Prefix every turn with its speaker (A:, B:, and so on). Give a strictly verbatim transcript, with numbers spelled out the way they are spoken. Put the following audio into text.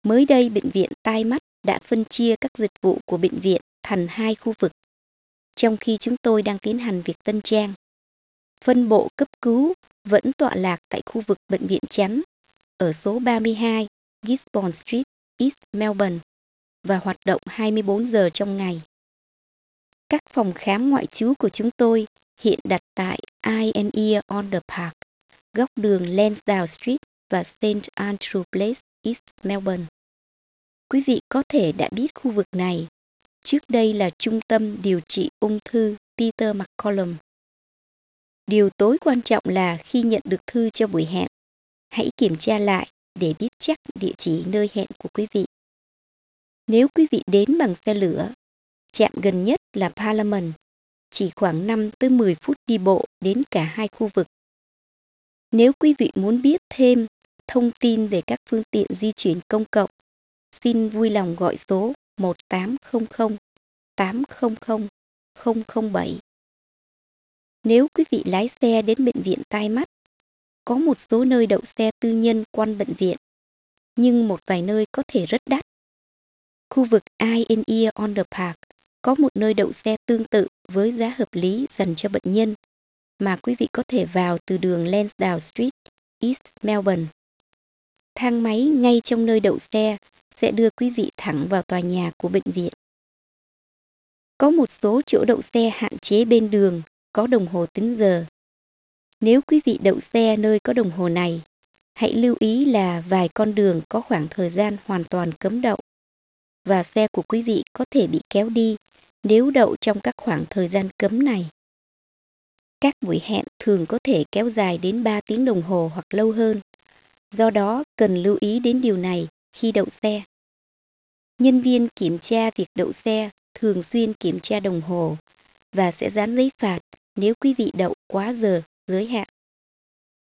A: Mới đây, Bệnh viện Tai Mắt đã phân chia các dịch vụ của bệnh viện thành hai khu vực, trong khi chúng tôi đang tiến hành việc tân trang. Phân bộ cấp cứu vẫn tọa lạc tại khu vực Bệnh viện Chánh ở số ba mươi hai Gisborne Street, East Melbourne và hoạt động hai mươi bốn giờ trong ngày. Các phòng khám ngoại trú của chúng tôi hiện đặt tại Eye and Ear on the Park, góc đường Lansdowne Street và Saint Andrew Place, East Melbourne. Quý vị có thể đã biết khu vực này trước đây là Trung tâm Điều trị Ung thư Peter MacCallum. Điều tối quan trọng là khi nhận được thư cho buổi hẹn, hãy kiểm tra lại để biết chắc địa chỉ nơi hẹn của quý vị. Nếu quý vị đến bằng xe lửa, trạm gần nhất là Parliament, chỉ khoảng năm tới mười phút đi bộ đến cả hai khu vực. Nếu quý vị muốn biết thêm thông tin về các phương tiện di chuyển công cộng, xin vui lòng gọi số một tám không không tám không không không không bảy. Nếu quý vị lái xe đến Bệnh viện Tai Mắt, có một số nơi đậu xe tư nhân quanh bệnh viện, nhưng một vài nơi có thể rất đắt. Khu vực Eye and Ear on the Park có một nơi đậu xe tương tự với giá hợp lý dành cho bệnh nhân mà quý vị có thể vào từ đường Lansdowne Street, East Melbourne. Thang máy ngay trong nơi đậu xe sẽ đưa quý vị thẳng vào tòa nhà của bệnh viện. Có một số chỗ đậu xe hạn chế bên đường có đồng hồ tính giờ. Nếu quý vị đậu xe nơi có đồng hồ này, hãy lưu ý là vài con đường có khoảng thời gian hoàn toàn cấm đậu và xe của quý vị có thể bị kéo đi nếu đậu trong các khoảng thời gian cấm này. Các buổi hẹn thường có thể kéo dài đến ba tiếng đồng hồ hoặc lâu hơn, do đó cần lưu ý đến điều này khi đậu xe. Nhân viên kiểm tra việc đậu xe thường xuyên kiểm tra đồng hồ và sẽ dán giấy phạt nếu quý vị đậu quá giờ giới hạn.